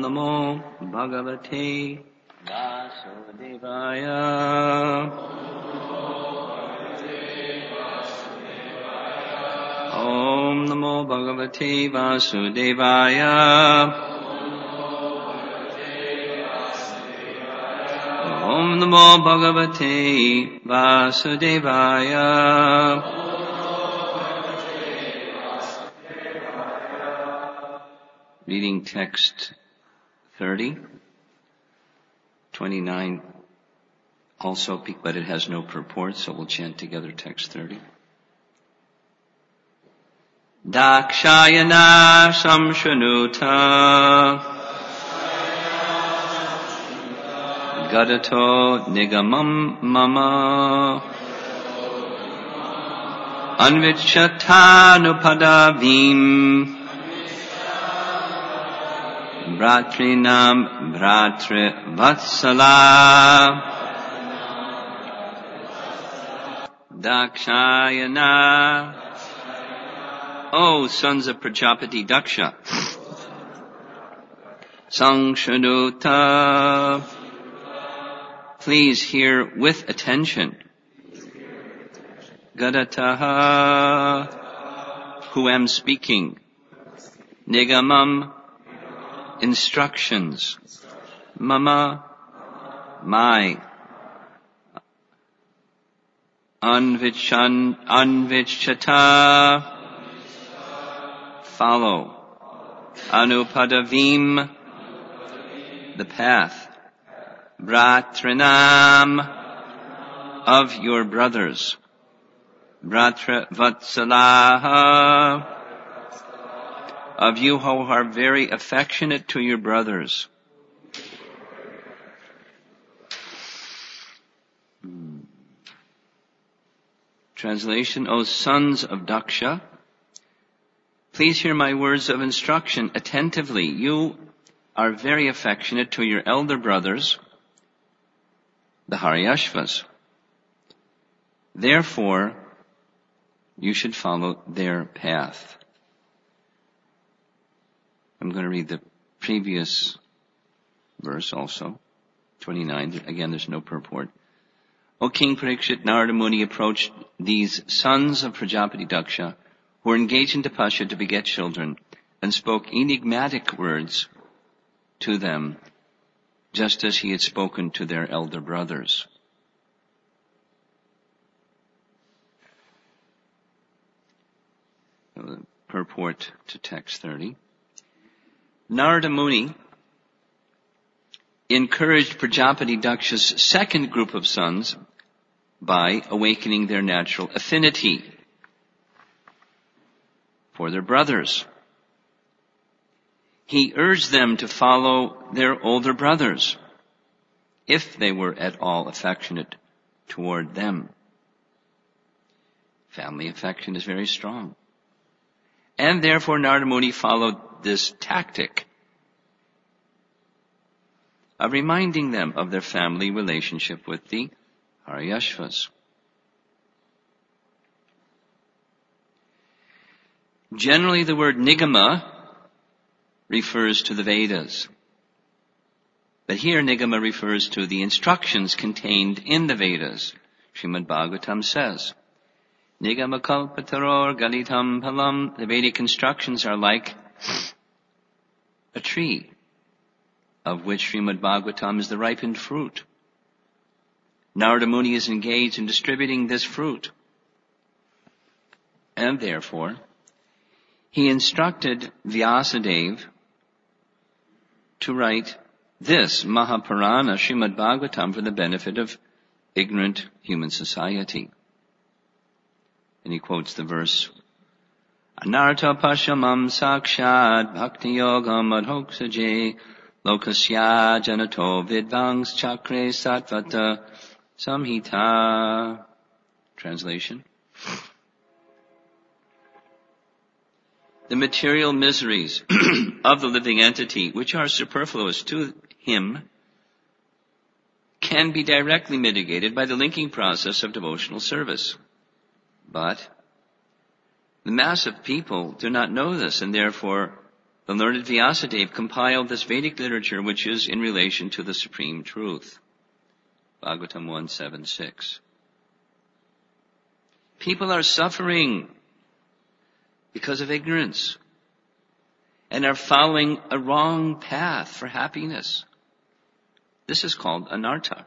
Namo Bhagavate Vasudevaya. Om Namo Bhagavate Vasudevaya. Om Namo Bhagavate Vasudevaya. Reading text 30, 29 also, but it has no purport, so we'll chant together text 30. Dakshayana samshanuta gadato nigamam mama anvichatanupadadim Bratrinam Bratre Vatsala Dakshayana. O sons of Prajapati Daksha, Sangshanuta, please hear with attention. Gadataha, who am speaking. Nigamam, instructions. Mama, my. Anvichata, follow. Anupadavim, the path. Bratranam, of your brothers. Bratra Vatsalaha, of you who are very affectionate to your brothers. Translation, O sons of Daksha, please hear my words of instruction attentively. You are very affectionate to your elder brothers, the Haryashvas. Therefore, you should follow their path. I'm going to read the previous verse also, 29. Again, there's no purport. O King Parikshit, Narada Muni approached these sons of Prajapati Daksha, who were engaged in tapasya to beget children, and spoke enigmatic words to them, just as he had spoken to their elder brothers. Purport to text 30. Narada Muni encouraged Prajapati Daksha's second group of sons by awakening their natural affinity for their brothers. He urged them to follow their older brothers, if they were at all affectionate toward them. Family affection is very strong. And therefore Narada Muni followed this tactic of reminding them of their family relationship with the Haryashvas. Generally, the word nigama refers to the Vedas. But here nigama refers to the instructions contained in the Vedas. Srimad Bhagavatam says, Nigama kalpataror galitam palam. The Vedic instructions are like a tree, of which Srimad Bhagavatam is the ripened fruit. Narada Muni is engaged in distributing this fruit. And therefore, he instructed Vyasadeva to write this Mahapurana, Srimad Bhagavatam, for the benefit of ignorant human society. And he quotes the verse, Anartha pashamam sakshad bhakti yogam adhoksaje lokasya janato vidvangs chakre satvata samhita. Translation. The material miseries of the living entity, which are superfluous to him, can be directly mitigated by the linking process of devotional service. But the mass of people do not know this, and therefore The learned Vyasadeva compiled this Vedic literature which is in relation to the supreme truth. Bhagavatam 1.7.6. People are suffering because of ignorance and are following a wrong path for happiness. This is called anartha.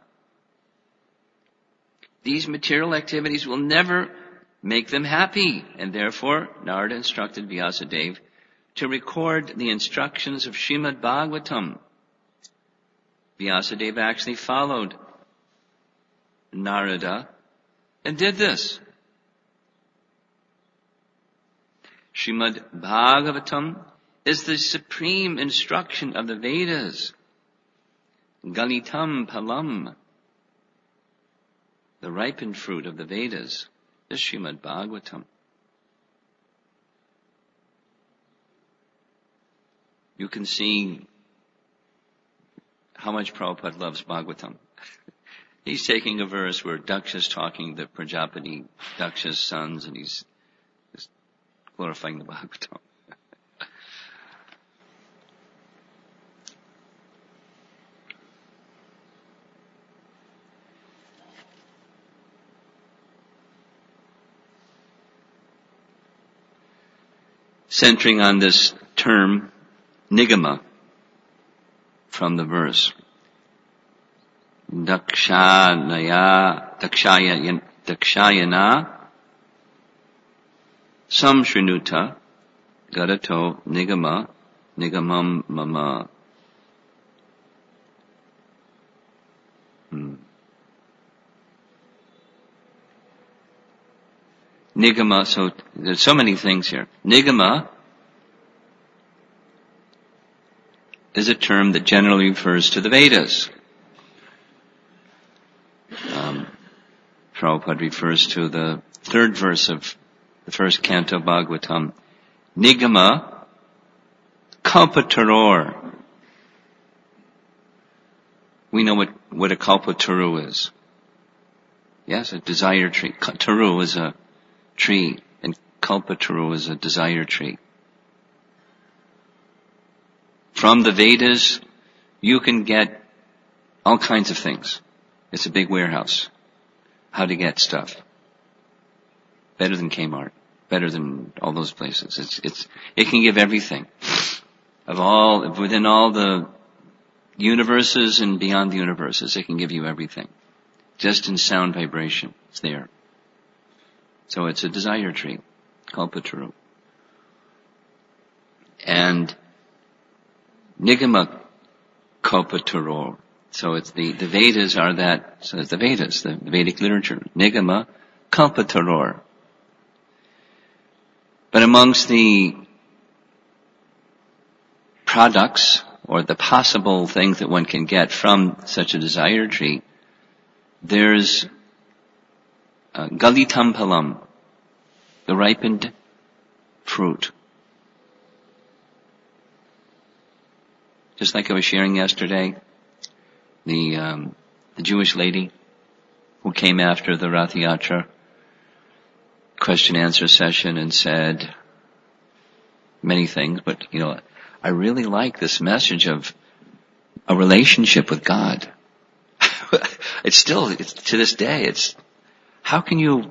These material activities will never make them happy, and therefore Narada instructed Vyasadeva to record the instructions of Srimad Bhagavatam. Vyasadeva actually followed Narada and did this. Srimad Bhagavatam is the supreme instruction of the Vedas. Galitam Palam, the ripened fruit of the Vedas, is Srimad Bhagavatam. You can see how much Prabhupada loves Bhagavatam. He's taking a verse where Daksha's talking to Prajapati, Daksha's sons, and he's just glorifying the Bhagavatam. Centering on this term, nigama, from the verse. Dakshayana samshrinuta gadato nigamam mama. Nigama, so there's so many things here. Nigama is a term that generally refers to the Vedas. Prabhupada refers to the third verse of the first canto Bhagavatam. Nigama kalpataror. We know what a kalpataru is. Yes, a desire tree. Taru is a tree, and kalpataru is a desire tree. From the Vedas, you can get all kinds of things. It's a big warehouse. How to get stuff. Better than Kmart. Better than all those places. It can give everything. Within all the universes and beyond the universes, it can give you everything. Just in sound vibration. It's there. So it's a desire tree. Kalpataru. And Nigama kalpataror. So it's the Vedas are that, so it's the Vedas, the Vedic literature. Nigama kalpataror. But amongst the products, or the possible things that one can get from such a desire tree, there's galitam palam, the ripened fruit. Just like I was sharing yesterday, the Jewish lady who came after the Rath Yatra question answer session and said many things, but I really like this message of a relationship with God. It's to this day, how can you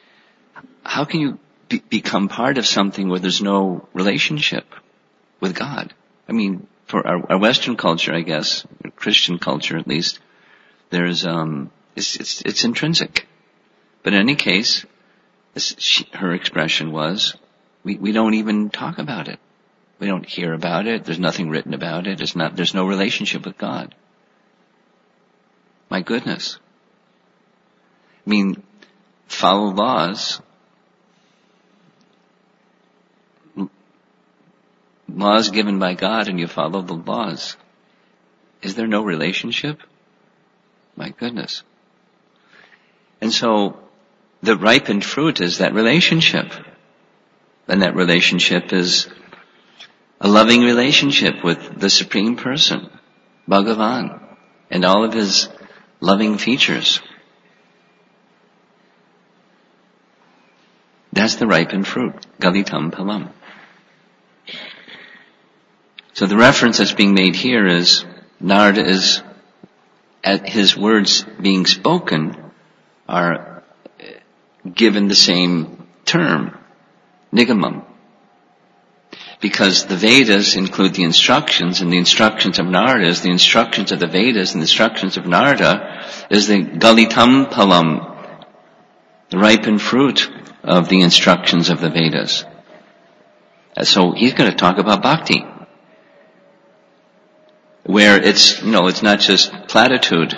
become part of something where there's no relationship with God? I mean, for our Western culture, I guess, Christian culture at least, there's, it's intrinsic. But in any case, her expression was, we don't even talk about it. We don't hear about it. There's nothing written about it. There's no relationship with God. My goodness. I mean, follow laws given by God, and you follow the laws. Is there no relationship? My goodness. And so, the ripened fruit is that relationship. And that relationship is a loving relationship with the Supreme Person, Bhagavan, and all of His loving features. That's the ripened fruit, galitam palam. So the reference that's being made here is Narada is, at his words being spoken, are given the same term, nigamam. Because the Vedas include the instructions, and the instructions of Narada is the instructions of the Vedas, and the instructions of Narada is the galitam palam, the ripened fruit of the instructions of the Vedas. So he's going to talk about bhakti, where it's not just platitude,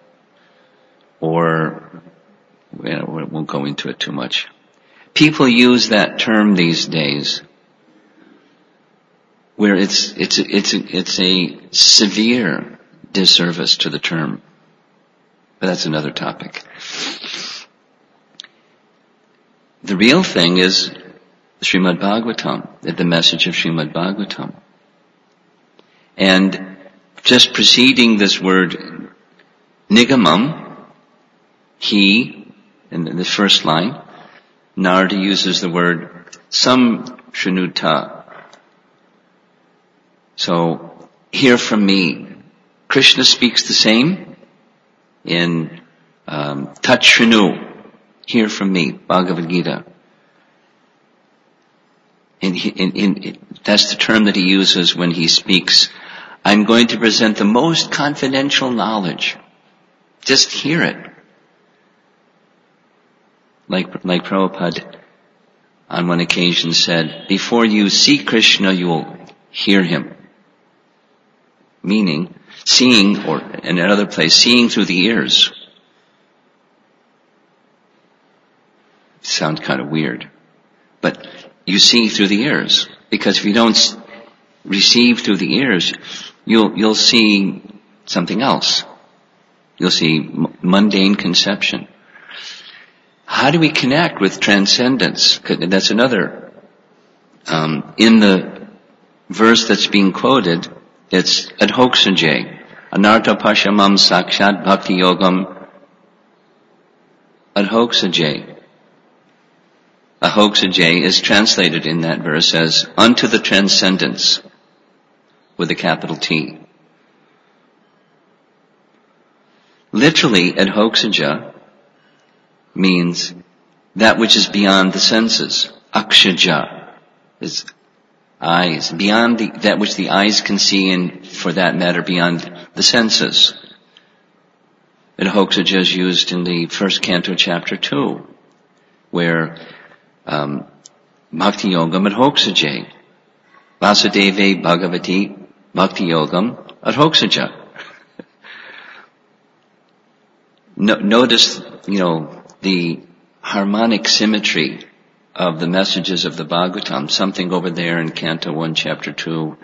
or, we won't go into it too much. People use that term these days, where it's a severe disservice to the term. But that's another topic. The real thing is Srimad Bhagavatam, the message of Srimad Bhagavatam. And just preceding this word nigamam, he, in the first line, Narada uses the word samshrunuta. So, hear from me. Krishna speaks the same in Tat Shrinu, hear from me, Bhagavad Gita. That's the term that he uses when he speaks. I'm going to present the most confidential knowledge. Just hear it. Like Prabhupada on one occasion said, before you see Krishna, you will hear him. Meaning, seeing, or in another place, seeing through the ears. Sounds kind of weird. But you see through the ears. Because if you don't receive through the ears, you'll see something else. You'll see mundane conception. How do we connect with transcendence? That's another. In the verse that's being quoted, it's adhoksajay. Anartha pashamam sakshat bhakti yogam adhoksajay. Adhoksajay is translated in that verse as unto the transcendence, with a capital T. Literally, adhoksaja means that which is beyond the senses. Akshaja is eyes, beyond that which the eyes can see, and for that matter beyond the senses. Adhoksaja is used in the first canto, chapter 2, where Bhakti Yogam Adhoksajay. Vasudeve Bhagavati Bhakti Yogam Adhoksaja. Notice, the harmonic symmetry of the messages of the Bhagavatam. Something over there in Canto 1, Chapter 2,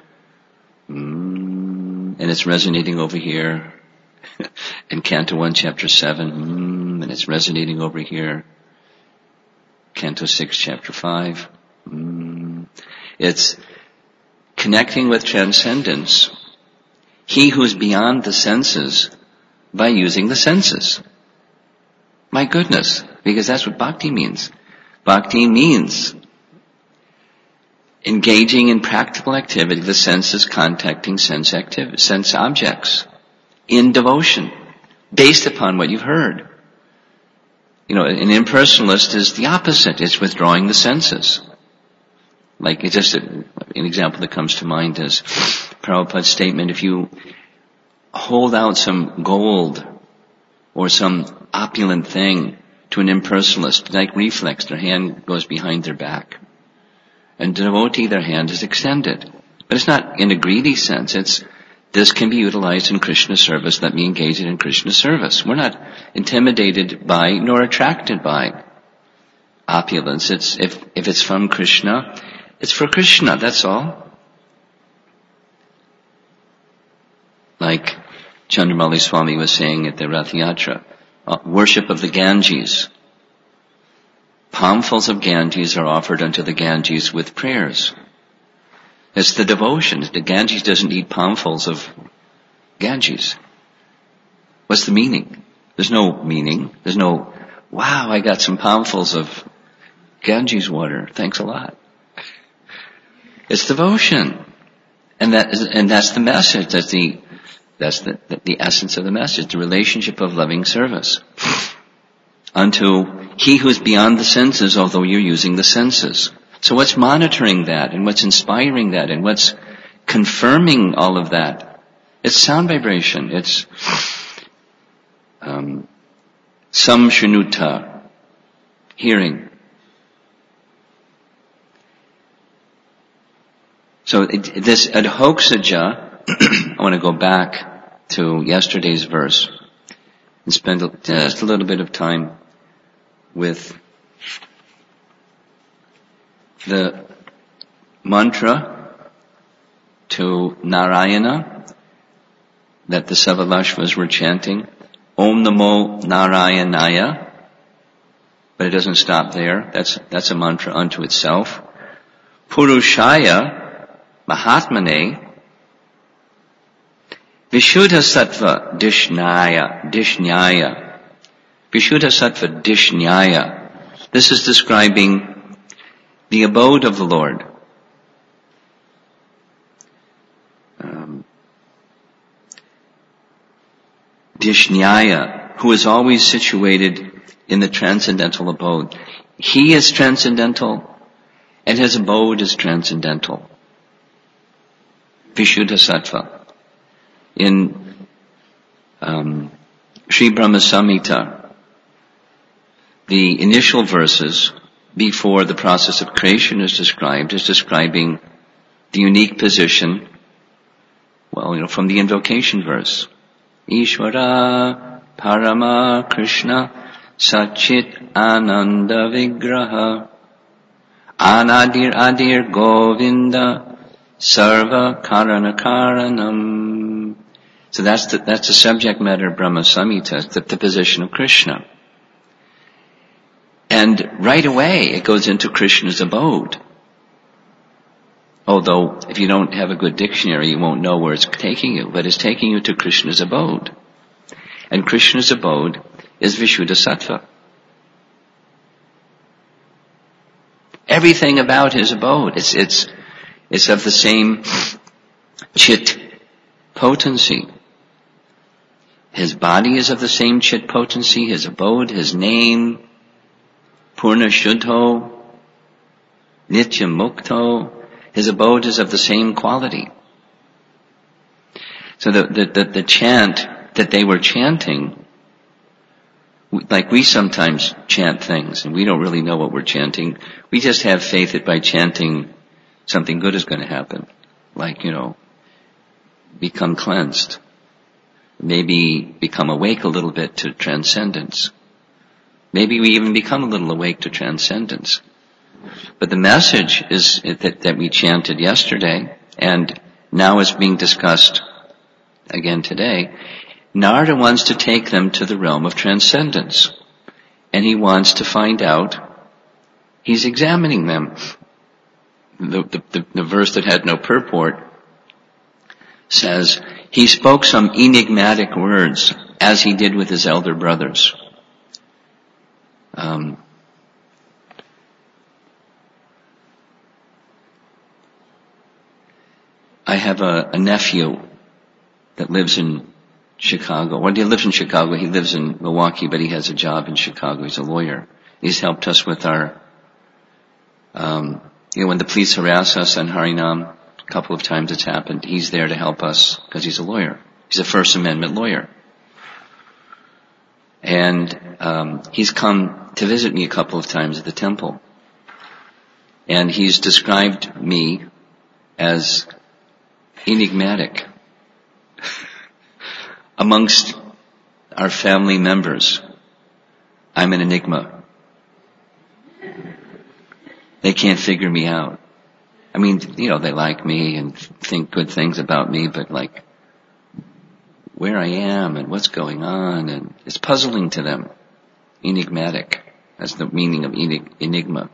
and it's resonating over here. In Canto 1, Chapter 7, and it's resonating over here. Canto 6, Chapter 5. It's connecting with transcendence. He who is beyond the senses by using the senses. My goodness, because that's what bhakti means. Bhakti means engaging in practical activity, the senses contacting sense objects in devotion, based upon what you've heard. An impersonalist is the opposite. It's withdrawing the senses. Like, it's just an example that comes to mind is Prabhupada's statement, if you hold out some gold or some opulent thing to an impersonalist, like reflex, their hand goes behind their back. And devotee, their hand is extended. But it's not in a greedy sense. This can be utilized in Krishna service. Let me engage it in Krishna service. We're not intimidated by nor attracted by opulence. If it's from Krishna, it's for Krishna, that's all. Like Chandramauli Swami was saying at the Rath Yatra, worship of the Ganges. Palmfuls of Ganges are offered unto the Ganges with prayers. It's the devotion. The Ganges doesn't need palmfuls of Ganges. What's the meaning? There's no meaning. There's no, wow, I got some palmfuls of Ganges water. Thanks a lot. It's devotion. And that's the message. That's the essence of the message, the relationship of loving service unto he who's beyond the senses, although you're using the senses. So what's monitoring that, and what's inspiring that, and what's confirming all of that? It's sound vibration. It's samshrunuta, hearing. So this adhoksaja, I want to go back to yesterday's verse and spend just a little bit of time with the mantra to Narayana that the Savalashvas were chanting, Om Namo Narayanaya, but it doesn't stop there. That's a mantra unto itself. Purushaya Mahatmane Vishuddha Sattva Dishnaya. Vishuddha Sattva Dishnaya. This is describing the abode of the Lord. Dishnaya, who is always situated in the transcendental abode. He is transcendental, and his abode is transcendental. Vishuddha Sattva. In Sri Brahma Samhita, the initial verses before the process of creation is describing the unique position, from the invocation verse. Ishvara Parama Krishna Satchit Ananda Vigraha Anadir Adir Govinda Sarva Karana Karanam. So that's the subject matter of Brahma Samhita, the position of Krishna. And right away it goes into Krishna's abode. Although if you don't have a good dictionary, you won't know where it's taking you, but it's taking you to Krishna's abode. And Krishna's abode is Vishuddha Sattva. Everything about his abode, it's of the same chit potency. His body is of the same chit potency, his abode, his name, Purna Shuddho, Nitya Mukto, his abode is of the same quality. So the chant that they were chanting, like we sometimes chant things and we don't really know what we're chanting. We just have faith that by chanting something good is going to happen. Like, become cleansed. Maybe become awake a little bit to transcendence. Maybe we even become a little awake to transcendence. But the message is that we chanted yesterday, and now is being discussed again today. Narada wants to take them to the realm of transcendence. And he wants to find out, he's examining them. The verse that had no purport says, he spoke some enigmatic words, as he did with his elder brothers. I have a nephew that lives in Chicago. Well, he lives in Chicago. He lives in Milwaukee, but he has a job in Chicago. He's a lawyer. He's helped us with our, when the police harass us on Harinam, a couple of times it's happened. He's there to help us because he's a lawyer. He's a First Amendment lawyer. And he's come to visit me a couple of times at the temple. And he's described me as enigmatic. Amongst our family members, I'm an enigma. They can't figure me out. I mean, they like me and think good things about me, but like, where I am and what's going on, and it's puzzling to them. Enigmatic. That's the meaning of enigma.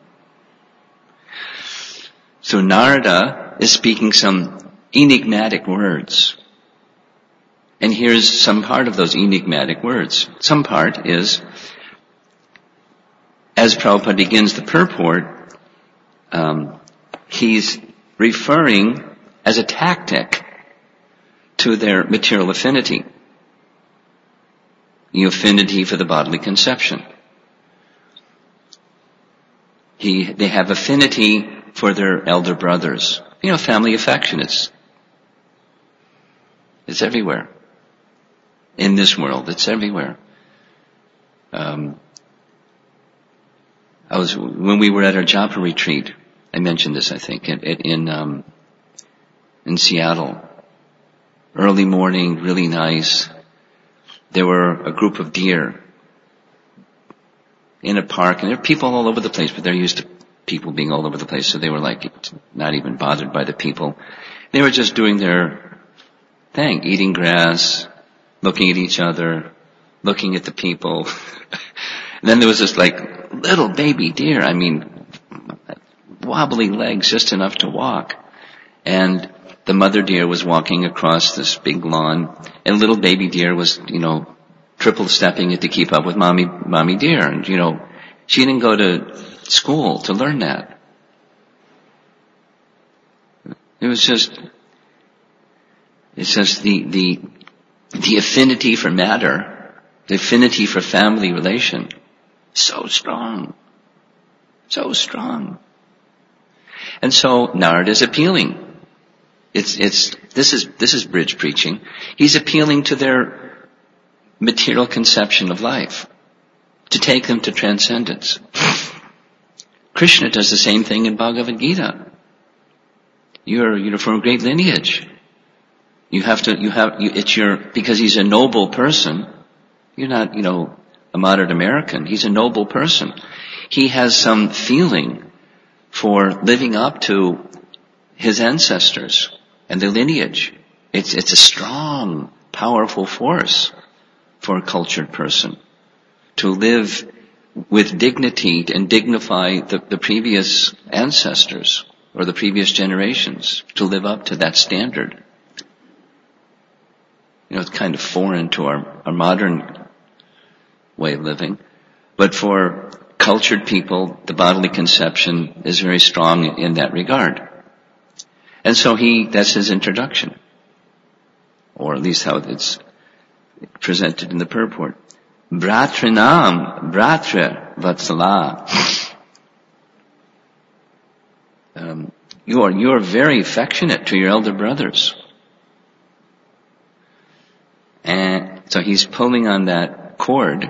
So Narada is speaking some enigmatic words. And here's some part of those enigmatic words. Some part is, as Prabhupada begins the purport, he's referring as a tactic to their material affinity. The affinity for the bodily conception. They have affinity for their elder brothers. Family affection, it's everywhere. In this world, it's everywhere. When we were at our Japa retreat, I mentioned this, I think, in Seattle. Early morning, really nice. There were a group of deer in a park, and there are people all over the place, but they're used to people being all over the place, so they were not even bothered by the people. They were just doing their thing, eating grass, looking at each other, looking at the people. And then there was this little baby deer, wobbly legs, just enough to walk. And the mother deer was walking across this big lawn, and little baby deer was, triple stepping it to keep up with mommy deer. And, she didn't go to school to learn that. It's just the affinity for matter, the affinity for family relation, so strong. So strong. And so Narada is appealing. This is bridge preaching. He's appealing to their material conception of life, to take them to transcendence. Krishna does the same thing in Bhagavad Gita. You're from a great lineage. Because he's a noble person. You're not, a modern American. He's a noble person. He has some feeling for living up to his ancestors and their lineage. It's a strong, powerful force for a cultured person to live with dignity and dignify the previous ancestors or the previous generations, to live up to that standard. It's kind of foreign to our modern way of living. But for cultured people, the bodily conception is very strong in that regard. And so that's his introduction. Or at least how it's presented in the purport. Bratrinam, Bratra Vatsala. You are very affectionate to your elder brothers. And so he's pulling on that cord.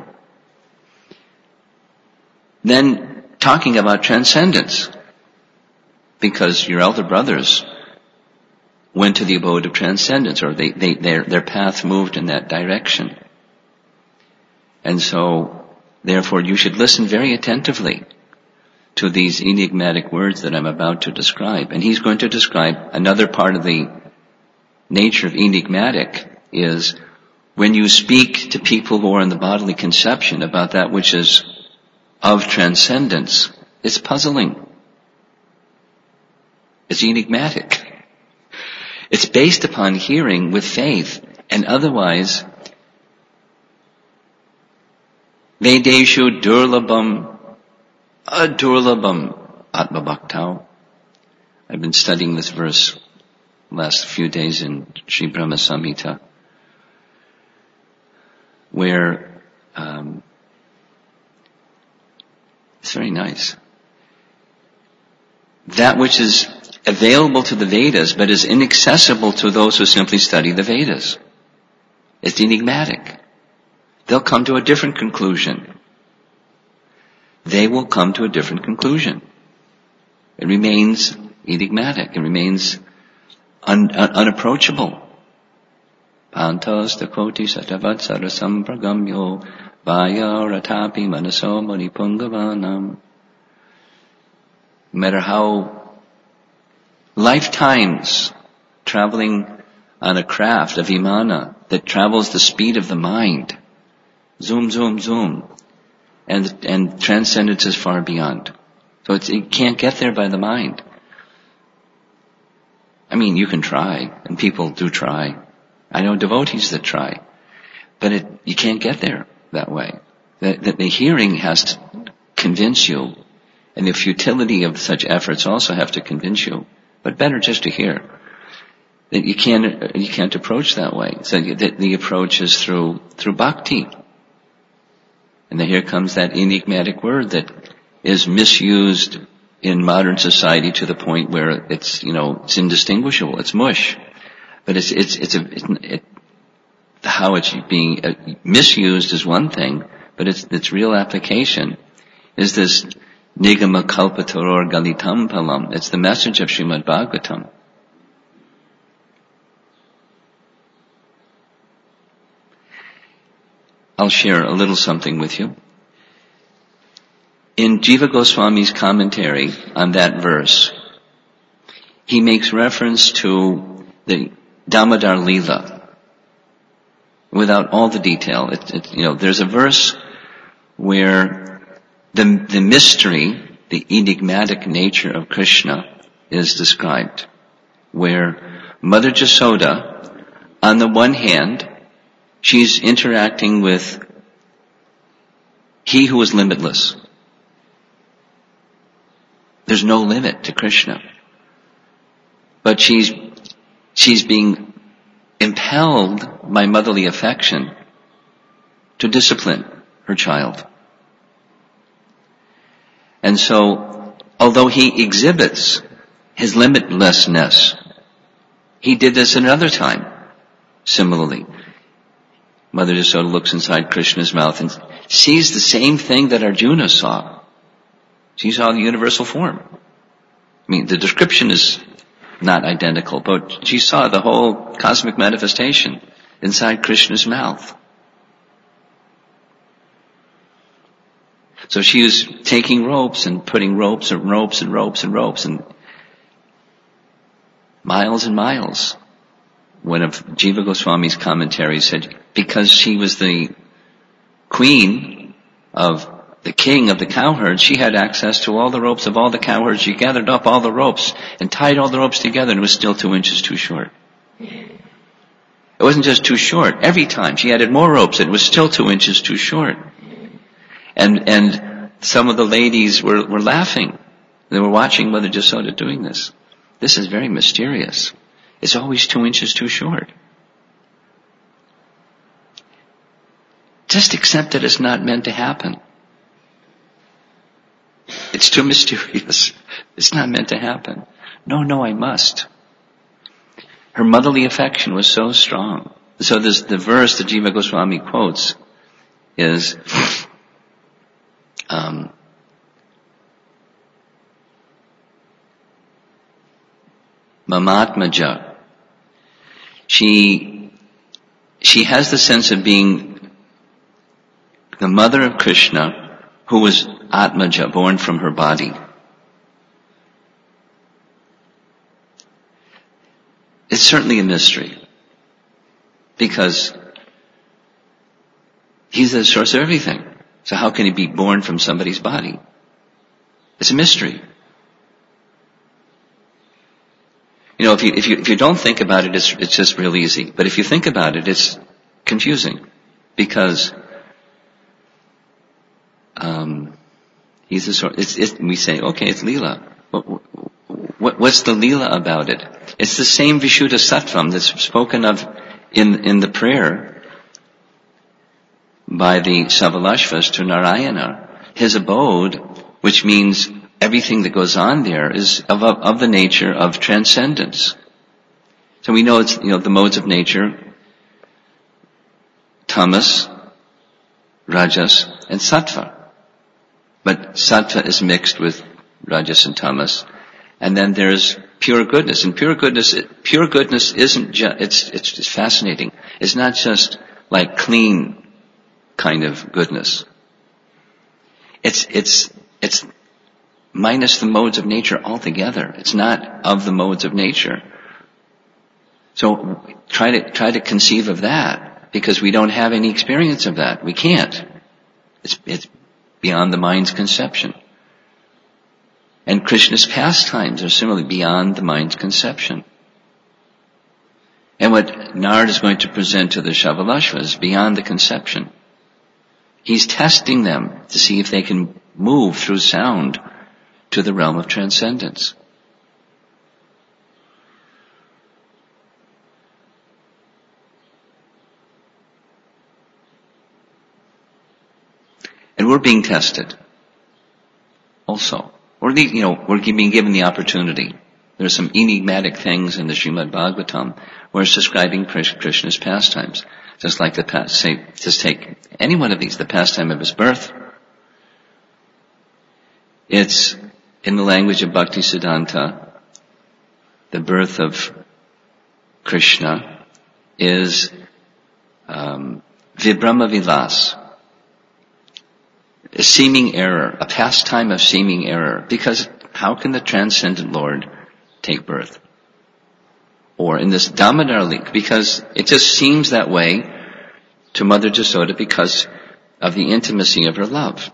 Then talking about transcendence. Because your elder brothers went to the abode of transcendence, or their path moved in that direction. And so, therefore, you should listen very attentively to these enigmatic words that I'm about to describe. And he's going to describe another part of the nature of enigmatic is when you speak to people who are in the bodily conception about that which is of transcendence, it's puzzling. It's enigmatic. It's based upon hearing with faith, and otherwise, Vedeshu durlabam, adurlabam atma bhaktau. I've been studying this verse the last few days in Sri Brahma Samhita, where it's very nice. That which is available to the Vedas, but is inaccessible to those who simply study the Vedas. It's enigmatic. They'll come to a different conclusion. They will come to a different conclusion. It remains enigmatic. It remains unapproachable. Pantas takoti satavat sarasam pragamyo vaya ratapi manaso manipungavanam. No matter how lifetimes traveling on a craft, a vimana, that travels the speed of the mind, zoom, zoom, zoom, and transcendence is far beyond. So it can't get there by the mind. You can try, and people do try. I know devotees that try, but you can't get there that way. The hearing has to convince you, and the futility of such efforts also have to convince you. But better just to hear. that you can't approach that way. So the approach is through bhakti. And then here comes that enigmatic word that is misused in modern society to the point where it's indistinguishable. It's mush. But how it's being misused is one thing, but its real application is this nigama kalpataror galitam palam. It's the message of Srimad Bhagavatam. I'll share a little something with you. In Jiva Goswami's commentary on that verse, he makes reference to the Damodar Leela. Without all the detail, there's a verse where the mystery, the enigmatic nature of Krishna is described, where Mother Jasoda, on the one hand, she's interacting with He who is limitless. There's no limit to Krishna. But she's being impelled by motherly affection to discipline her child. And so, although he exhibits his limitlessness, he did this another time, similarly. Mother Jasoda looks inside Krishna's mouth and sees the same thing that Arjuna saw. She saw the universal form. I mean, the description is not identical, but she saw the whole cosmic manifestation inside Krishna's mouth. So she was taking ropes and putting ropes and ropes and ropes and ropes and miles. One of Jiva Goswami's commentaries said, because she was the queen of the king of the cowherds, she had access to all the ropes of all the cowherds. She gathered up all the ropes and tied all the ropes together, and it was still 2 inches too short. It wasn't just too short. Every time she added more ropes, it was still 2 inches too short. And some of the ladies were laughing. They were watching Mother Jasoda doing this. This is very mysterious. It's always 2 inches too short. Just accept that it's not meant to happen. It's too mysterious. It's not meant to happen. No, I must. Her motherly affection was so strong. So the verse that Jiva Goswami quotes is, Mamatmaja. She has the sense of being the mother of Krishna, who was Atmaja, born from her body. It's certainly a mystery, because he's the source of everything. So how can he be born from somebody's body? It's a mystery. If you don't think about it, it's just real easy. But if you think about it, it's confusing, because he's the source. We say, okay, it's Leela. What's the Leela about it? It's the same Vishuddha Sattvam that's spoken of in the prayer by the Savalashvas to Narayana. His abode, which means everything that goes on there, is of the nature of transcendence. So we know it's, the modes of nature, tamas, rajas, and sattva. But sattva is mixed with rajas and tamas. And then there's pure goodness. And pure goodness isn't just, it's fascinating. It's not just like clean kind of goodness. It's minus the modes of nature altogether. It's not of the modes of nature. So try to conceive of that, because we don't have any experience of that. We can't. It's beyond the mind's conception. And Krishna's pastimes are similarly beyond the mind's conception. And what Narad is going to present to the Shavalashvas is beyond the conception. He's testing them to see if they can move through sound to the realm of transcendence. And we're being tested also. We're being given the opportunity. There are some enigmatic things in the Srimad Bhagavatam where it's describing Krishna's pastimes. Just like just take any one of these, the pastime of his birth. It's in the language of Bhaktisiddhanta, the birth of Krishna is Vibrama Vilas, a seeming error, a pastime of seeming error. Because how can the transcendent Lord take birth? Or in this Damodar Lila, because it just seems that way to Mother Jasoda because of the intimacy of her love.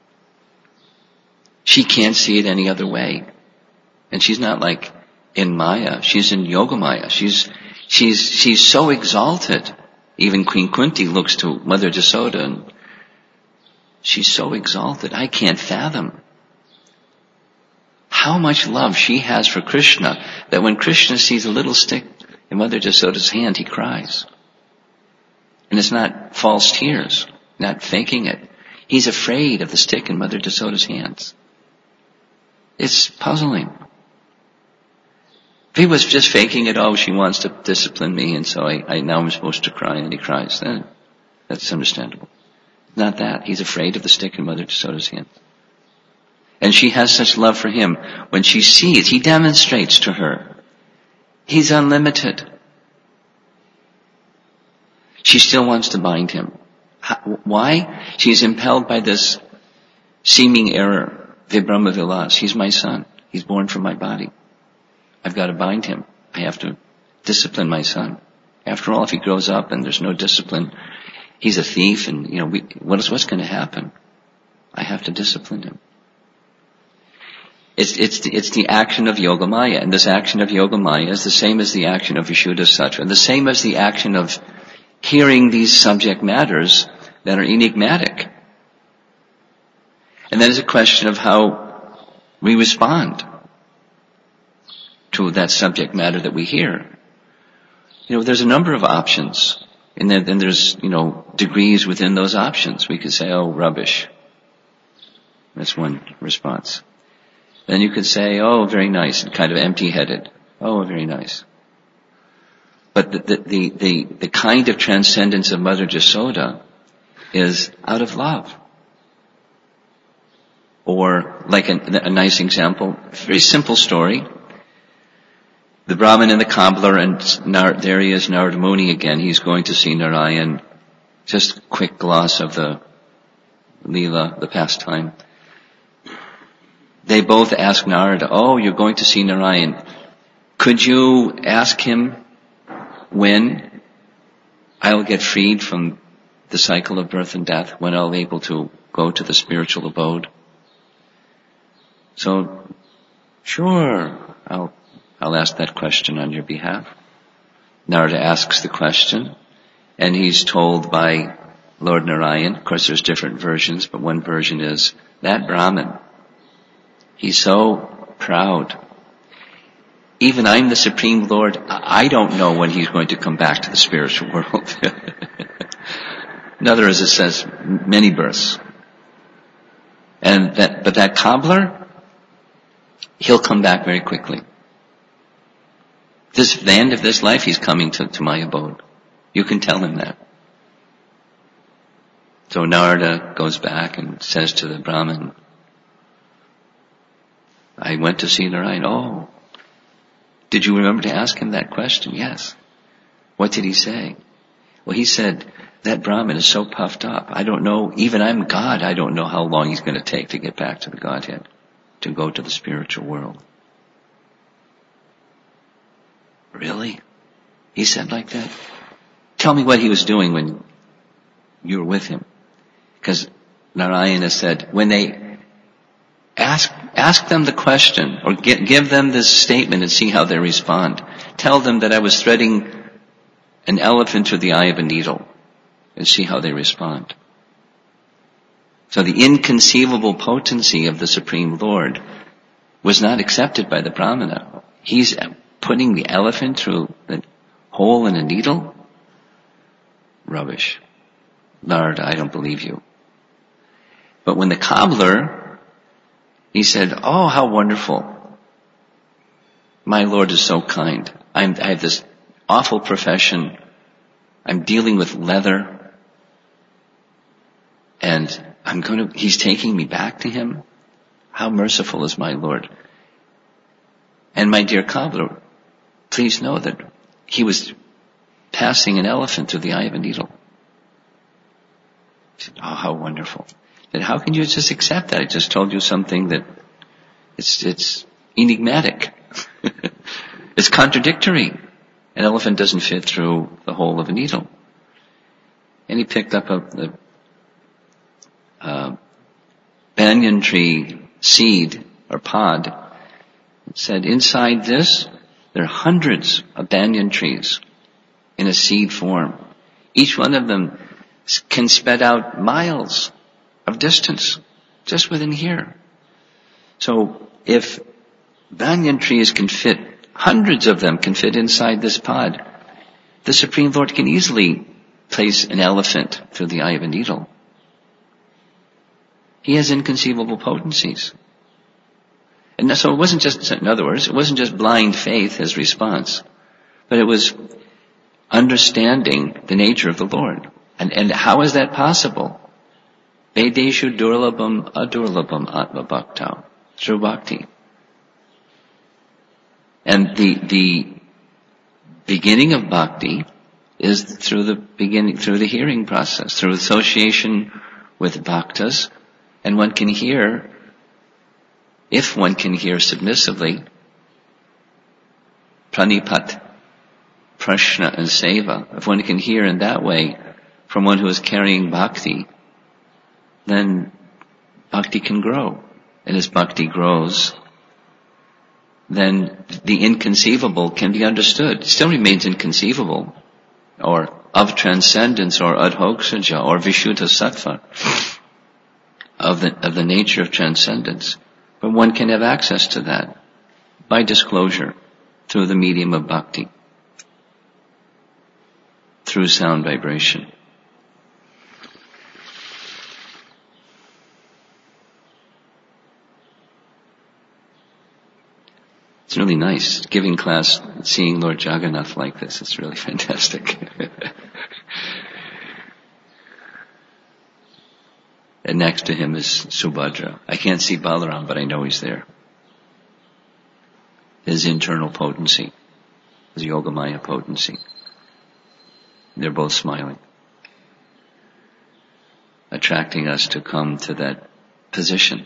She can't see it any other way. And she's not like in Maya, she's in Yogamaya. She's so exalted. Even Queen Kunti looks to Mother Jasoda and she's so exalted. I can't fathom how much love she has for Krishna that when Krishna sees a little stick in Mother Jasoda's hand, he cries. And it's not false tears, not faking it. He's afraid of the stick in Mother Jasoda's hands. It's puzzling. If he was just faking it, oh, she wants to discipline me, and so now I'm supposed to cry, and he cries, then that's understandable. Not that. He's afraid of the stick in Mother Jasoda's hands. And she has such love for him. When she sees, he demonstrates to her. He's unlimited. She still wants to bind him. Why? She's impelled by this seeming error. Vibrama Vilas. He's my son. He's born from my body. I've got to bind him. I have to discipline my son. After all, if he grows up and there's no discipline, he's a thief and, what's going to happen? I have to discipline him. It's the action of Yogamaya, and this action of Yogamaya is the same as the action of Vishuddhasattva, the same as the action of hearing these subject matters that are enigmatic. And that is a question of how we respond to that subject matter that we hear. There's a number of options, and then there's, degrees within those options. We could say, oh, rubbish. That's one response. Then you could say, oh, very nice, and kind of empty-headed. Oh, very nice. But the kind of transcendence of Mother Jasoda is out of love. Or, like a nice example, very simple story. The Brahmin and the cobbler, and there he is, Narada Muni again. He's going to see Narayan. Just a quick gloss of the Leela, the pastime. They both ask Narada, oh, you're going to see Narayan. Could you ask him when I'll get freed from the cycle of birth and death, when I'll be able to go to the spiritual abode? So, sure, I'll ask that question on your behalf. Narada asks the question, and he's told by Lord Narayan, of course there's different versions, but one version is, that Brahmin, he's so proud. Even I'm the Supreme Lord, I don't know when he's going to come back to the spiritual world. In other words, it says many births. But that cobbler, he'll come back very quickly. The end of this life, he's coming to my abode. You can tell him that. So Narada goes back and says to the Brahmin, I went to see Narayan. Oh, did you remember to ask him that question? Yes. What did he say? Well, he said, that Brahmin is so puffed up. I don't know, even I'm God, I don't know how long he's going to take to get back to the Godhead, to go to the spiritual world. Really? He said like that? Tell me what he was doing when you were with him. Because Narayana said, when they ask them the question, or give them this statement and see how they respond. Tell them that I was threading an elephant through the eye of a needle, and see how they respond. So the inconceivable potency of the Supreme Lord was not accepted by the Brahmana. He's putting the elephant through the hole in a needle? Rubbish. Narada, I don't believe you. But when the cobbler, he said, "Oh, how wonderful. My Lord is so kind. I have this awful profession. I'm dealing with leather. And he's taking me back to him. How merciful is my Lord." And my dear cobbler, please know that he was passing an elephant through the eye of a needle. He said, "Oh, how wonderful." And how can you just accept that? I just told you something that it's enigmatic. It's contradictory. An elephant doesn't fit through the hole of a needle. And he picked up a banyan tree seed or pod. It said, inside this, there are hundreds of banyan trees in a seed form. Each one of them can spread out miles of distance just within here. So if banyan trees can fit, hundreds of them can fit inside this pod, the Supreme Lord can easily place an elephant through the eye of a needle. He has inconceivable potencies. And so it wasn't just, in other words, it wasn't just blind faith, his response, but it was understanding the nature of the Lord. And how is that possible? Vedeshu durlabham adurlabham atma bhaktau. Through bhakti. And the beginning of bhakti is through the hearing process, through association with bhaktas, and one can hear, if one can hear submissively, pranipat, prashna, and seva. If one can hear in that way from one who is carrying bhakti, then bhakti can grow. And as bhakti grows, then the inconceivable can be understood. It still remains inconceivable, or of transcendence, or adhokshaja, or vishuddha sattva, of the nature of transcendence. But one can have access to that by disclosure through the medium of bhakti, through sound vibration. It's really nice giving class, seeing Lord Jagannath like this. It's really fantastic. And next to him is Subhadra. I can't see Balaram, but I know he's there. His internal potency, his Yogamaya potency. They're both smiling, attracting us to come to that position.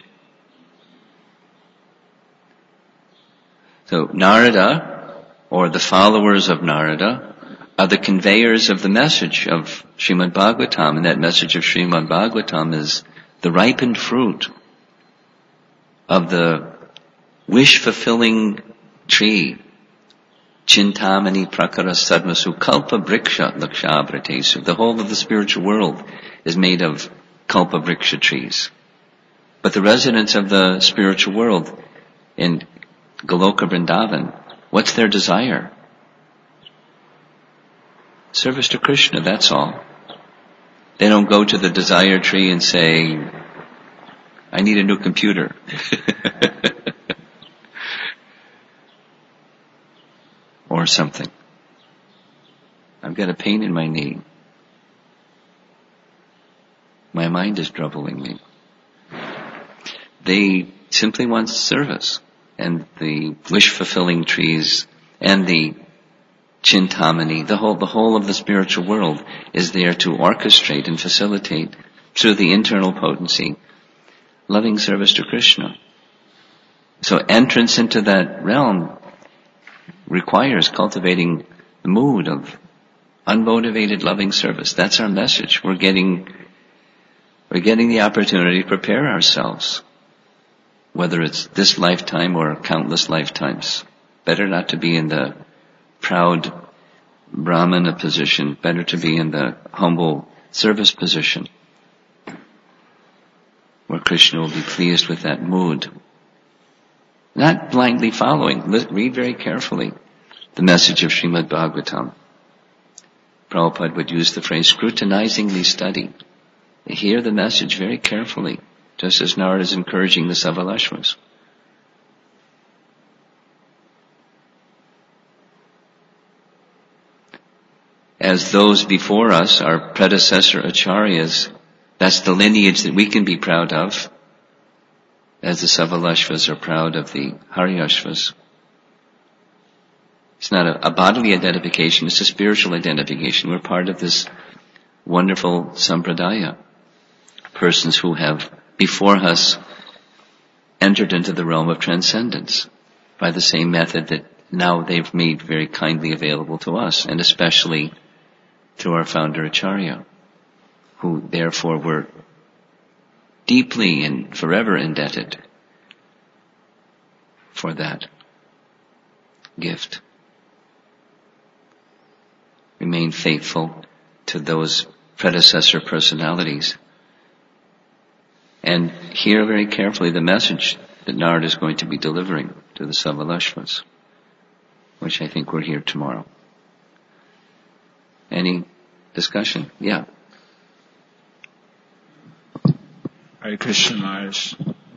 So Narada, or the followers of Narada, are the conveyors of the message of Srimad Bhagavatam, and that message of Srimad Bhagavatam is the ripened fruit of the wish-fulfilling tree, Chintamani Prakara Sadmasu Kalpa Vriksha Lakshabhratesu. The whole of the spiritual world is made of Kalpa Vriksha trees. But the residents of the spiritual world in Goloka Vrindavan, what's their desire? Service to Krishna, that's all. They don't go to the desire tree and say, I need a new computer. Or something. I've got a pain in my knee. My mind is troubling me. They simply want service. And the wish-fulfilling trees and the Chintamani, the whole of the spiritual world is there to orchestrate and facilitate through the internal potency loving service to Krishna. So entrance into that realm requires cultivating the mood of unmotivated loving service. That's our message. We're getting the opportunity to prepare ourselves, whether it's this lifetime or countless lifetimes. Better not to be in the proud Brahmana position, better to be in the humble service position, where Krishna will be pleased with that mood. Not blindly following. Read very carefully the message of Srimad Bhagavatam. Prabhupada would use the phrase scrutinizingly study. Hear the message very carefully just as Narada is encouraging the Savalashvas. As those before us, our predecessor acharyas, that's the lineage that we can be proud of, as the Savalashvas are proud of the Haryashvas. It's not a bodily identification, it's a spiritual identification. We're part of this wonderful sampradaya. Persons who have, before us, entered into the realm of transcendence by the same method that now they've made very kindly available to us, and especially through our founder Acharya, who therefore were deeply and forever indebted for that gift. Remain faithful to those predecessor personalities. And hear very carefully the message that Narada is going to be delivering to the Savalashvas, which I think we'll hear tomorrow. Any discussion? Yeah. Hare Krishna Maharaj.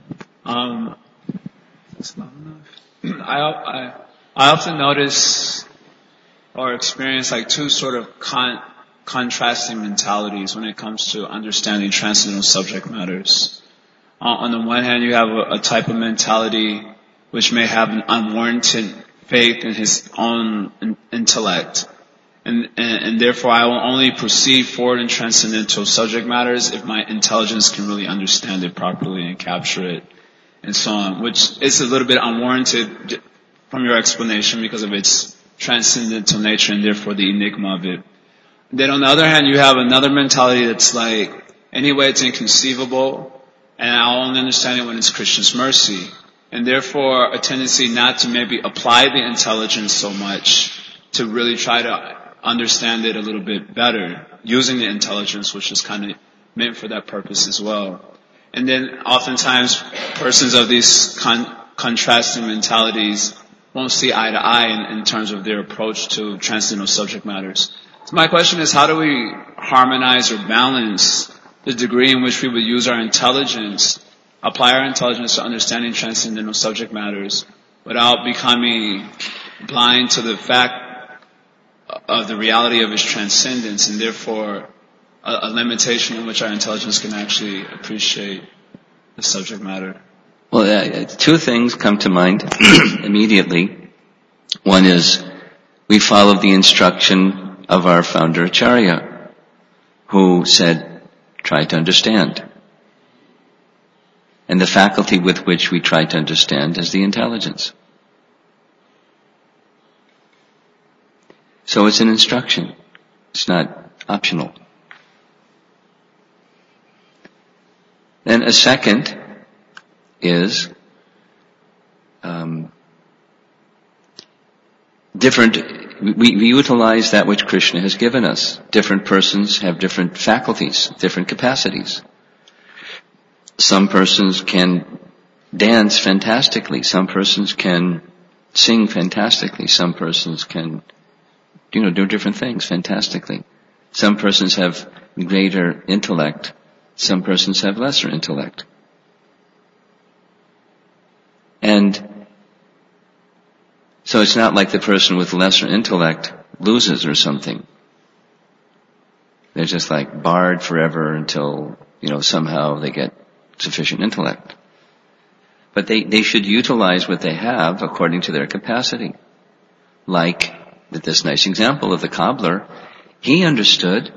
I often notice or experience like two sort of contrasting mentalities when it comes to understanding transcendental subject matters. On the one hand, you have a type of mentality which may have an unwarranted faith in his own intellect. And therefore I will only proceed forward in transcendental subject matters if my intelligence can really understand it properly and capture it, and so on, which is a little bit unwarranted from your explanation because of its transcendental nature and therefore the enigma of it. And then on the other hand, you have another mentality that's like, anyway, it's inconceivable, and I'll only understand it when it's Krishna's mercy. And therefore a tendency not to maybe apply the intelligence so much, to really try to understand it a little bit better, using the intelligence, which is kind of meant for that purpose as well. And then oftentimes persons of these contrasting mentalities won't see eye to eye in terms of their approach to transcendental subject matters. So my question is, how do we harmonize or balance the degree in which we would use our intelligence, apply our intelligence to understanding transcendental subject matters, without becoming blind to the fact of the reality of its transcendence, and therefore a limitation in which our intelligence can actually appreciate the subject matter? Well, two things come to mind immediately. One is, we follow the instruction of our founder Acharya, who said, try to understand. And the faculty with which we try to understand is the intelligence. So it's an instruction. It's not optional. Then a second is different. We utilize that which Krishna has given us. Different persons have different faculties, different capacities. Some persons can dance fantastically. Some persons can sing fantastically. Some persons can do different things fantastically. Some persons have greater intellect. Some persons have lesser intellect. And so it's not like the person with lesser intellect loses or something. They're just like barred forever until, somehow they get sufficient intellect. But they should utilize what they have according to their capacity. Like with this nice example of the cobbler, he understood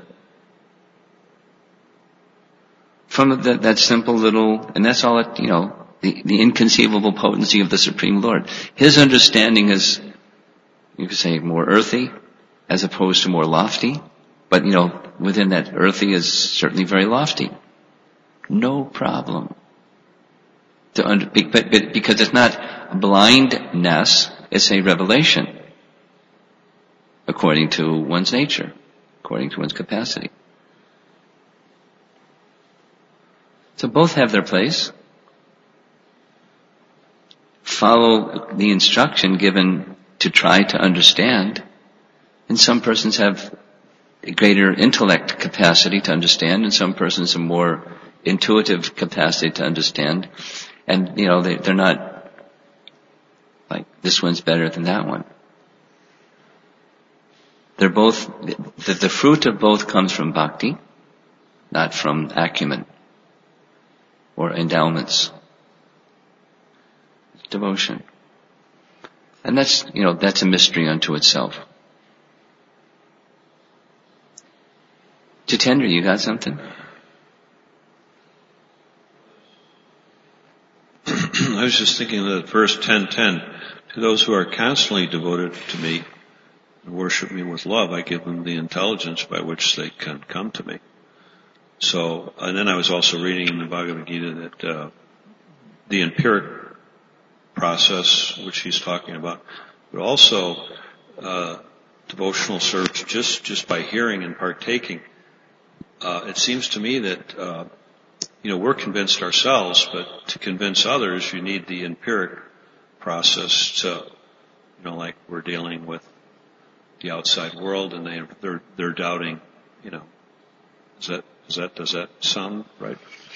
from that simple little, and that's all it, the inconceivable potency of the Supreme Lord. His understanding is, you could say, more earthy as opposed to more lofty. But, within that earthy is certainly very lofty. No problem. Because it's not blindness, it's a revelation. According to one's nature, according to one's capacity. So both have their place. Follow the instruction given to try to understand. And some persons have a greater intellect capacity to understand, and some persons are more intuitive capacity to understand. And, they're not like, this one's better than that one. They're both, the fruit of both comes from bhakti, not from acumen or endowments. Devotion. And that's a mystery unto itself. Jitendra, you got something? I was just thinking that verse 10:10, to those who are constantly devoted to me and worship me with love, I give them the intelligence by which they can come to me. So, and then I was also reading in the Bhagavad Gita that the empiric process, which he's talking about, but also devotional service just by hearing and partaking. It seems to me that we're convinced ourselves, but to convince others, you need the empiric process to, like we're dealing with the outside world, and they're doubting. Does that sound right?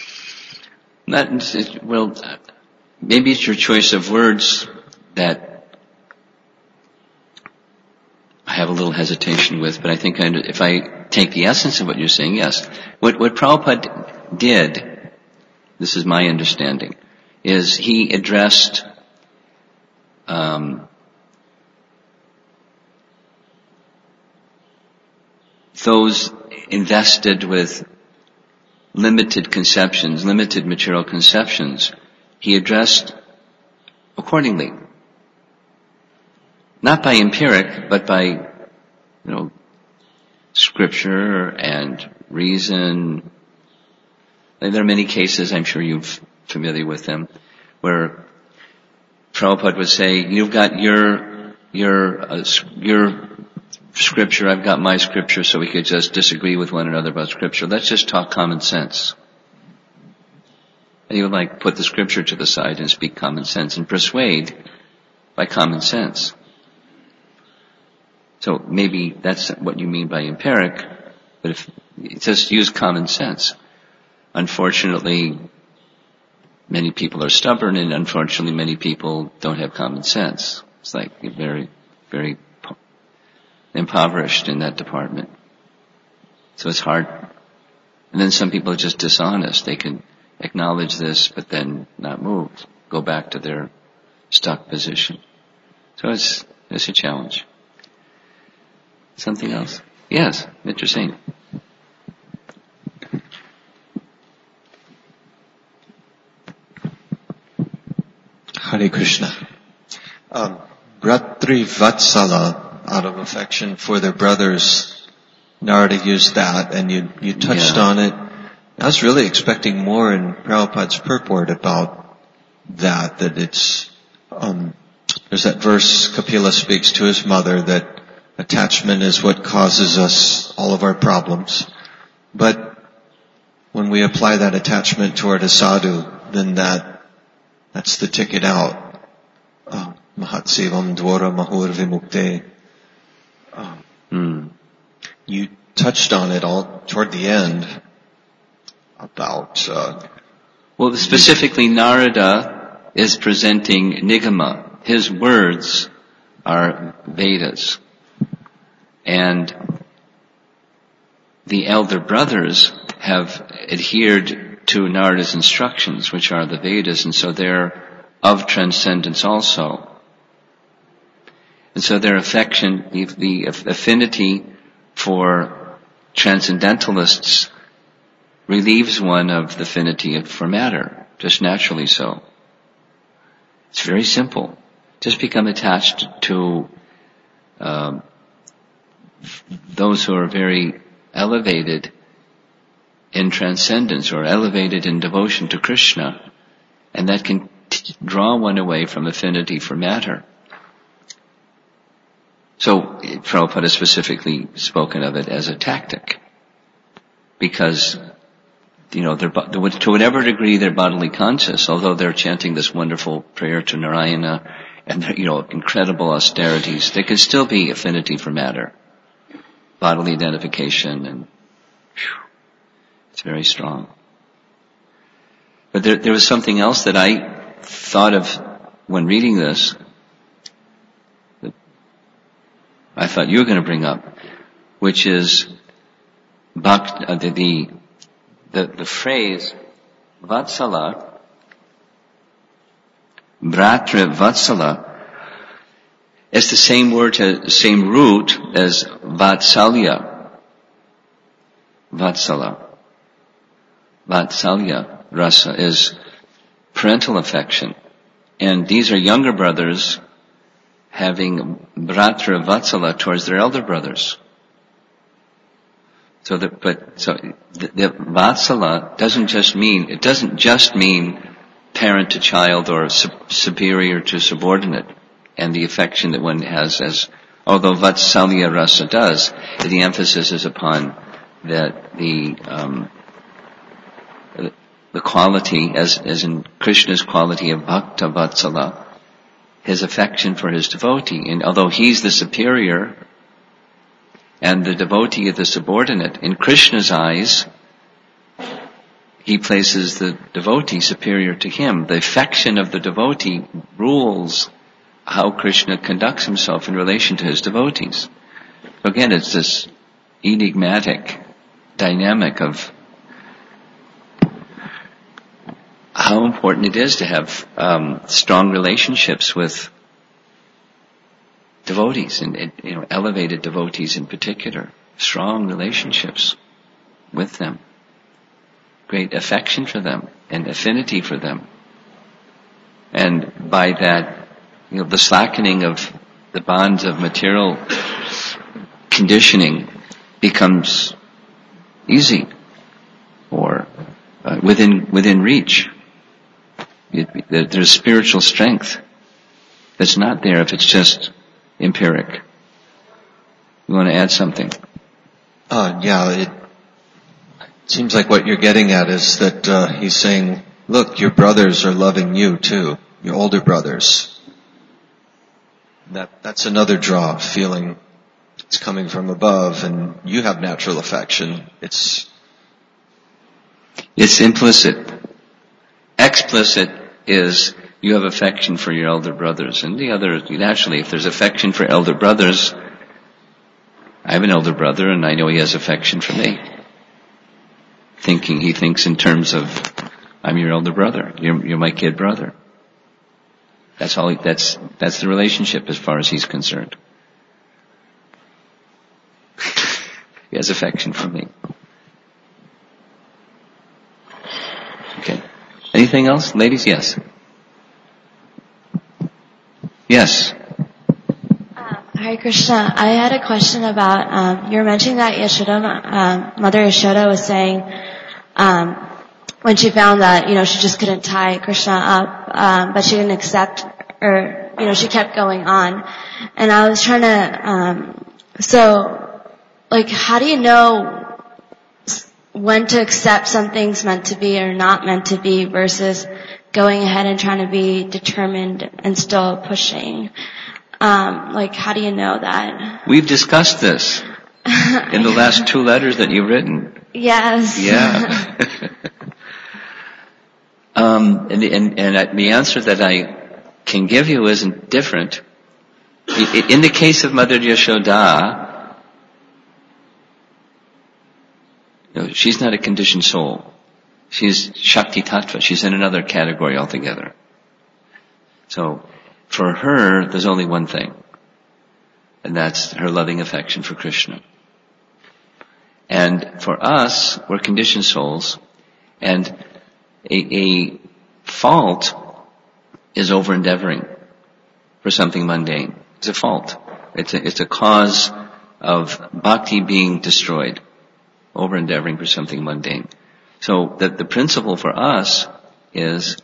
Well, maybe it's your choice of words that I have a little hesitation with, but I think if I take the essence of what you're saying, yes. What Prabhupada did, this is my understanding, is he addressed those invested with limited conceptions, limited material conceptions. He addressed accordingly. Not by empiric, but by, scripture and reason. There are many cases, I'm sure you're familiar with them, where Prabhupada would say, you've got your scripture, I've got my scripture, so we could just disagree with one another about scripture. Let's just talk common sense. And he would put the scripture to the side and speak common sense and persuade by common sense. So maybe that's what you mean by empiric, but if just use common sense. Unfortunately, many people are stubborn, and unfortunately many people don't have common sense. It's very, very impoverished in that department. So it's hard. And then some people are just dishonest. They can acknowledge this, but then not move, go back to their stuck position. So it's a challenge. Something else? Yes, interesting. Hare Krishna. Bratri Vatsala, out of affection for their brothers, Narada used that, and you touched on it. I was really expecting more in Prabhupada's purport about that it's, there's that verse Kapila speaks to his mother that attachment is what causes us all of our problems. But when we apply that attachment toward a sadhu, then that's the ticket out. Mahatsivam dvara mahur vimukte. You touched on it all toward the end about... well, specifically Narada is presenting Nigama. His words are Vedas. And the elder brothers have adhered to Narada's instructions, which are the Vedas, and so they're of transcendence also. And so their affection, the affinity for transcendentalists relieves one of the affinity for matter, just naturally so. It's very simple. Just become attached to those who are very elevated in transcendence or elevated in devotion to Krishna, and that can draw one away from affinity for matter. So Prabhupada has specifically spoken of it as a tactic, because to whatever degree they're bodily conscious, although they're chanting this wonderful prayer to Narayana and incredible austerities, there can still be affinity for matter, bodily identification, and it's very strong. But there was something else that I thought of when reading this that I thought you were going to bring up, which is the phrase Vatsala, Bratra Vatsala, is the same word, same root as Vatsalya. Vatsalya rasa is parental affection. And these are younger brothers having Bratra Vatsala towards their elder brothers. So the Vatsala doesn't just mean parent to child or superior to subordinate, and the affection that one has although Vatsalya rasa does, the emphasis is upon that the quality, as in Krishna's quality of Bhakta Vatsala, his affection for his devotee. And although he's the superior and the devotee is the subordinate, in Krishna's eyes, he places the devotee superior to him. The affection of the devotee rules how Krishna conducts himself in relation to his devotees. So again, it's this enigmatic dynamic of how important it is to have strong relationships with devotees, and elevated devotees in particular. Strong relationships with them. Great affection for them and affinity for them. And by that, the slackening of the bonds of material conditioning becomes easy or within reach. There's spiritual strength that's not there if it's just empiric. You want to add something? It seems like what you're getting at is that he's saying, look, your brothers are loving you too, your older brothers. That's another draw, feeling it's coming from above, and you have natural affection. It's implicit. Explicit is you have affection for your elder brothers. And the other, naturally, if there's affection for elder brothers, I have an elder brother and I know he has affection for me. He thinks in terms of, I'm your elder brother, you're my kid brother. That's the relationship as far as he's concerned. He has affection for me. Okay. Anything else? Ladies, yes. Yes. Hare Krishna. I had a question about, you were mentioning that Yashoda, Mother Yashoda was saying, when she found that, she just couldn't tie Krishna up, but she didn't accept, or, she kept going on. And I was trying to, how do you know when to accept something's meant to be or not meant to be versus going ahead and trying to be determined and still pushing? How do you know that? We've discussed this in the last 2 letters that you've written. Yes. Yeah. And the answer that I can give you isn't different. In the case of Mother Yashoda, she's not a conditioned soul. She's Shakti Tattva. She's in another category altogether. So, for her, there's only one thing. And that's her loving affection for Krishna. And for us, we're conditioned souls. And a fault is over-endeavoring for something mundane. It's a fault. It's a cause of bhakti being destroyed. Over-endeavoring for something mundane. So the principle for us is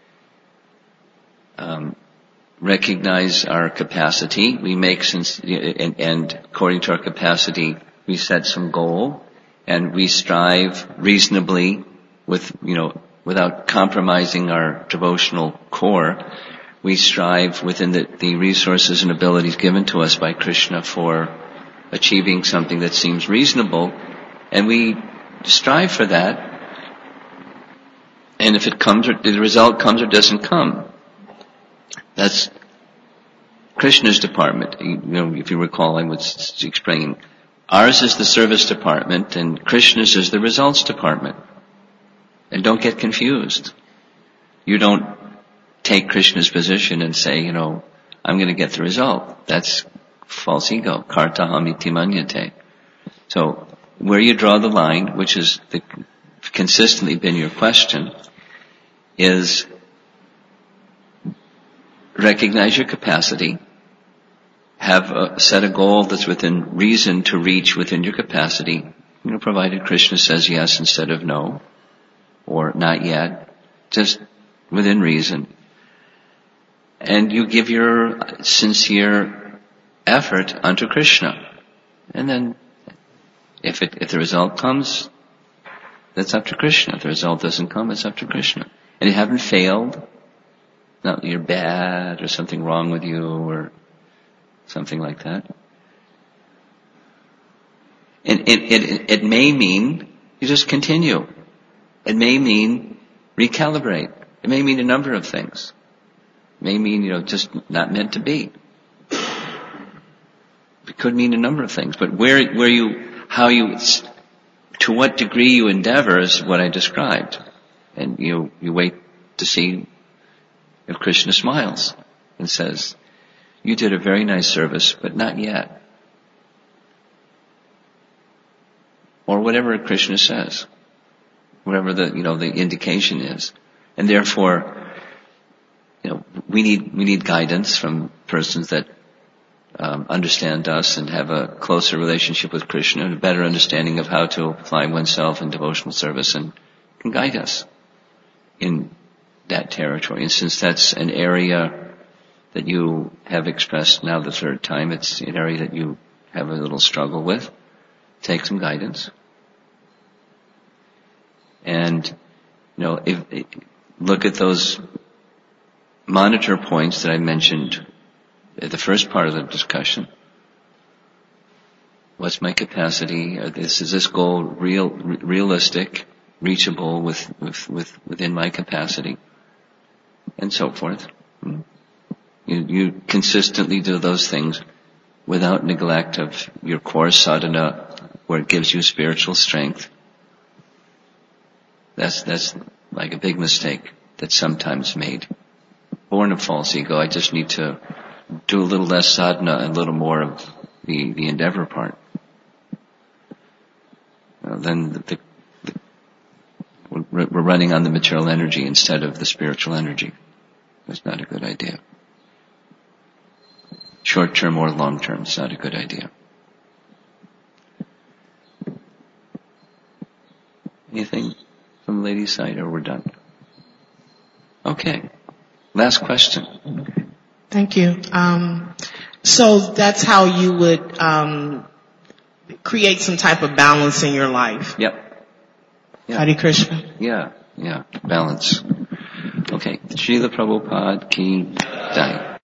recognize our capacity. We make and according to our capacity, we set some goal, and we strive reasonably without compromising our devotional core. We strive within the resources and abilities given to us by Krishna for achieving something that seems reasonable, and we strive for that. And if it comes, or the result comes or doesn't come, that's Krishna's department. If you recall, I was explaining, ours is the service department, and Krishna's is the results department. And don't get confused. You don't take Krishna's position and say, I'm going to get the result. That's false ego. Kartaham iti manyate. So, where you draw the line, which has consistently been your question, is recognize your capacity, set a goal that's within reason to reach within your capacity, provided Krishna says yes instead of no, or not yet, just within reason. And you give your sincere effort unto Krishna. And then, if the result comes, that's up to Krishna. If the result doesn't come, it's up to Krishna. And you haven't failed. Not you're bad or something wrong with you or something like that. And it may mean you just continue. It may mean recalibrate. It may mean a number of things. It may mean, just not meant to be. It could mean a number of things. But to what degree you endeavor is what I described. And you wait to see if Krishna smiles and says, you did a very nice service, but not yet. Or whatever Krishna says. Whatever the indication is. And therefore, we need guidance from persons that understand us and have a closer relationship with Krishna and a better understanding of how to apply oneself in devotional service and can guide us in that territory. And since that's an area that you have expressed now the third time, it's an area that you have a little struggle with, take some guidance. And, look at those monitor points that I mentioned at the first part of the discussion. What's my capacity? Is this goal realistic, reachable within my capacity? And so forth. You consistently do those things without neglect of your core sadhana, where it gives you spiritual strength. That's like a big mistake that's sometimes made. Born of false ego, I just need to do a little less sadhana and a little more of the endeavor part. Then we're running on the material energy instead of the spiritual energy. That's not a good idea. Short term or long term, it's not a good idea. Anything from the ladies' side, or we're done? Okay. Last question. Thank you. So that's how you would create some type of balance in your life. Yep. Hare Krishna. Yeah. Balance. Okay. Srila Prabhupada ki jai.